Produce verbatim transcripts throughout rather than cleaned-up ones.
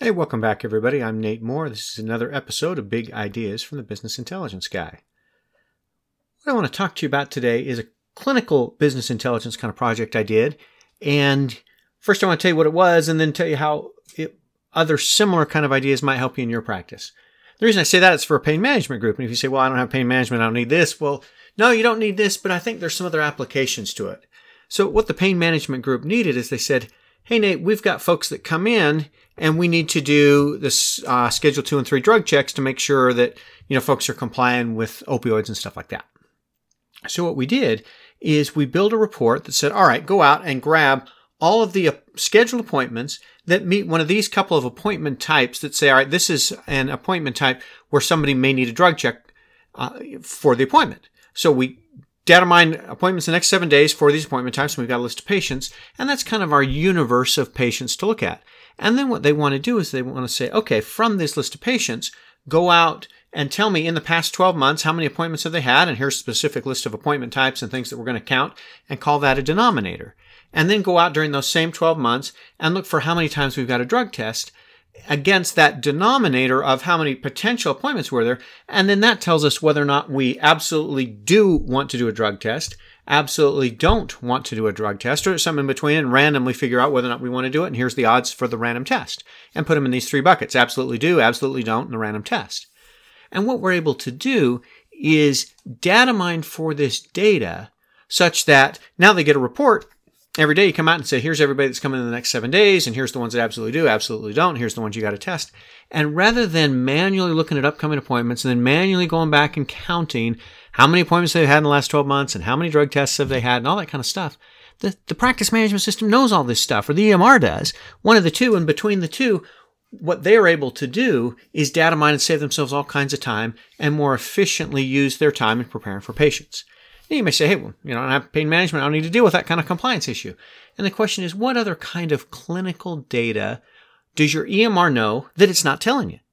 Hey, welcome back, everybody. I'm Nate Moore. This is another episode of Big Ideas from the Business Intelligence Guy. What I want to talk to you about today is a clinical business intelligence kind of project I did. And first, I want to tell you what it was and then tell you how it, other similar kind of ideas might help you in your practice. The reason I say that is for a pain management group. And if you say, well, I don't have pain management, I don't need this. Well, no, you don't need this, but I think there's some other applications to it. So what the pain management group needed is they said, hey, Nate, we've got folks that come in and we need to do this uh, Schedule two and three drug checks to make sure that, you know, folks are complying with opioids and stuff like that. So what we did is we built a report that said, all right, go out and grab all of the uh, scheduled appointments that meet one of these couple of appointment types that say, all right, this is an appointment type where somebody may need a drug check uh, for the appointment. So we data mine appointments the next seven days for these appointment types, and we've got a list of patients, and that's kind of our universe of patients to look at. And then what they want to do is they want to say, okay, from this list of patients, go out and tell me in the past twelve months how many appointments have they had, and here's a specific list of appointment types and things that we're going to count, and call that a denominator. And then go out during those same twelve months and look for how many times we've got a drug test against that denominator of how many potential appointments were there. And then that tells us whether or not we absolutely do want to do a drug test, absolutely don't want to do a drug test, or something in between, and randomly figure out whether or not we want to do it. And here's the odds for the random test, and put them in these three buckets: absolutely do, absolutely don't, and the random test. And what we're able to do is data mine for this data such that now they get a report. Every day you come out and say, here's everybody that's coming in the next seven days, and here's the ones that absolutely do, absolutely don't, here's the ones you got to test. And rather than manually looking at upcoming appointments and then manually going back and counting how many appointments they've had in the last twelve months and how many drug tests have they had and all that kind of stuff, the, the practice management system knows all this stuff, or the E M R does, one of the two, and between the two, what they're able to do is data mine and save themselves all kinds of time and more efficiently use their time in preparing for patients. You may say, hey, well, you know, I don't have pain management. I don't need to deal with that kind of compliance issue. And the question is, what other kind of clinical data does your E M R know that it's not telling you?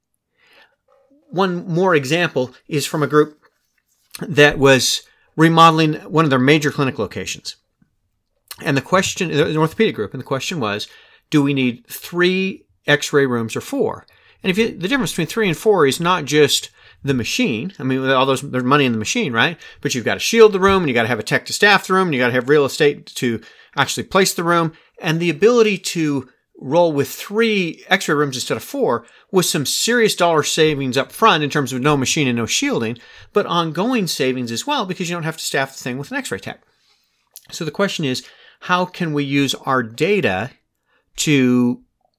One more example is from a group that was remodeling one of their major clinic locations. And the question, an orthopedic group, and the question was, do we need three x-ray rooms or four? And if you, the difference between three and four is not just the machine. I mean, all those, there's money in the machine, right? But you've got to shield the room, and you got to have a tech to staff the room, and you got to have real estate to actually place the room. And the ability to roll with three x-ray rooms instead of four was some serious dollar savings up front in terms of no machine and no shielding, but ongoing savings as well, because you don't have to staff the thing with an x-ray tech. So the question is, how can we use our data to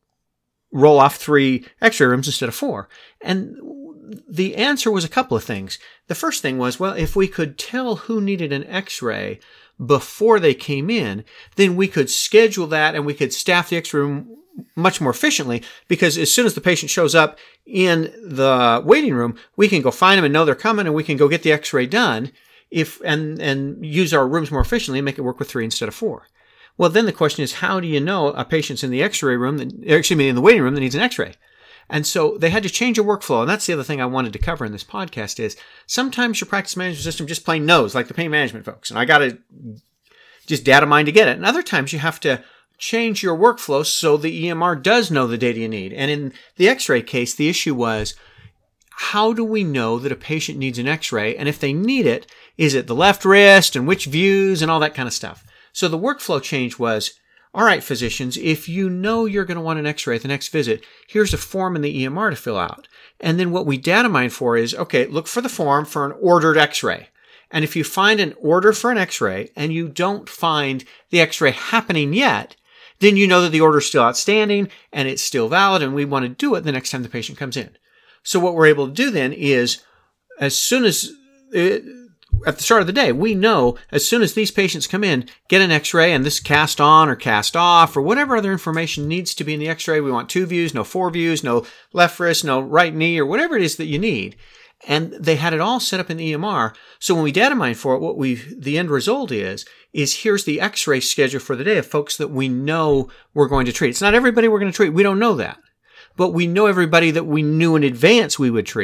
roll off three x-ray rooms instead of four? And the answer was a couple of things. The first thing was, well, if we could tell who needed an x-ray before they came in, then we could schedule that and we could staff the x-ray room much more efficiently, because as soon as the patient shows up in the waiting room, we can go find them and know they're coming, and we can go get the x-ray done if and, and use our rooms more efficiently and make it work with three instead of four. Well, then the question is, how do you know a patient's in the x-ray room, that, excuse me, in the waiting room that needs an x-ray? And so they had to change your workflow. And that's the other thing I wanted to cover in this podcast is sometimes your practice management system just plain knows, like the pain management folks. And I got to just data mine to get it. And other times you have to change your workflow so the E M R does know the data you need. And in the x-ray case, the issue was, how do we know that a patient needs an x-ray? And if they need it, is it the left wrist and which views and all that kind of stuff? So the workflow change was, all right, physicians, if you know you're going to want an x-ray at the next visit, here's a form in the E M R to fill out. And then what we data mine for is, okay, look for the form for an ordered x-ray. And if you find an order for an x-ray and you don't find the x-ray happening yet, then you know that the order is still outstanding and it's still valid, and we want to do it the next time the patient comes in. So what we're able to do then is, as soon as it, at the start of the day, we know as soon as these patients come in, get an x-ray, and this cast on or cast off or whatever other information needs to be in the x-ray. We want two views, no four views, no left wrist, no right knee, or whatever it is that you need. And they had it all set up in the E M R. So when we data mine for it, what we the end result is, is here's the x-ray schedule for the day of folks that we know we're going to treat. It's not everybody we're going to treat. We don't know that. But we know everybody that we knew in advance we would treat.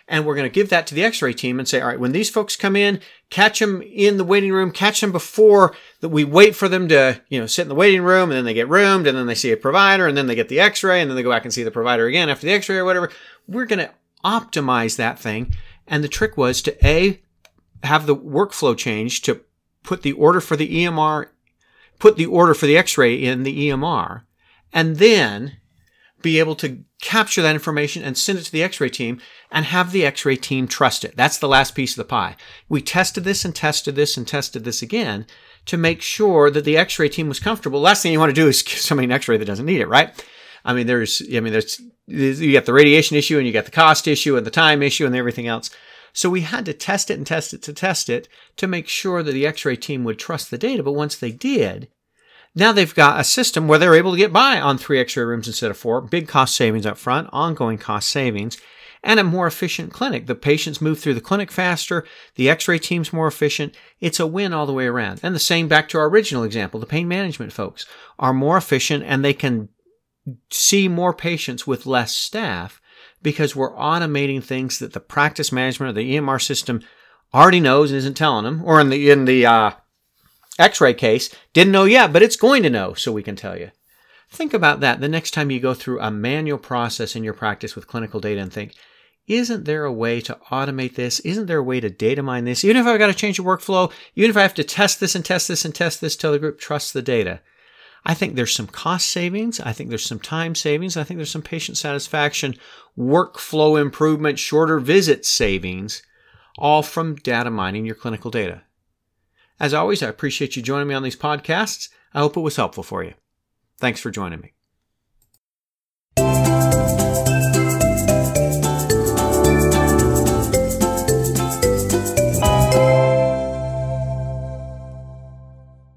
And we're going to give that to the x-ray team and say, all right, when these folks come in, catch them in the waiting room, catch them before that we wait for them to, you know, sit in the waiting room, and then they get roomed, and then they see a provider, and then they get the x-ray, and then they go back and see the provider again after the x-ray or whatever. We're going to optimize that thing. And the trick was to A, have the workflow change to put the order for the E M R, put the order for the x-ray in the E M R, and then be able to capture that information and send it to the x-ray team and have the x-ray team trust it. That's the last piece of the pie. We tested this and tested this and tested this again to make sure that the x-ray team was comfortable. Last thing you want to do is give somebody an x-ray that doesn't need it, right? I mean, there's, I mean, there's, you got the radiation issue and you got the cost issue and the time issue and everything else. So we had to test it and test it to test it to make sure that the x-ray team would trust the data. But once they did, now they've got a system where they're able to get by on three x-ray rooms instead of four. Big cost savings up front, ongoing cost savings, and a more efficient clinic. The patients move through the clinic faster. The x-ray team's more efficient. It's a win all the way around. And the same back to our original example. The pain management folks are more efficient, and they can see more patients with less staff because we're automating things that the practice management or the E M R system already knows and isn't telling them. Or in the in the uh, x-ray case, didn't know yet, but it's going to know, so we can tell you. Think about that the next time you go through a manual process in your practice with clinical data and think, isn't there a way to automate this? Isn't there a way to data mine this? Even if I've got to change the workflow, even if I have to test this and test this and test this till the group trusts the data. I think there's some cost savings. I think there's some time savings. I think there's some patient satisfaction, workflow improvement, shorter visit savings, all from data mining your clinical data. As always, I appreciate you joining me on these podcasts. I hope it was helpful for you. Thanks for joining me.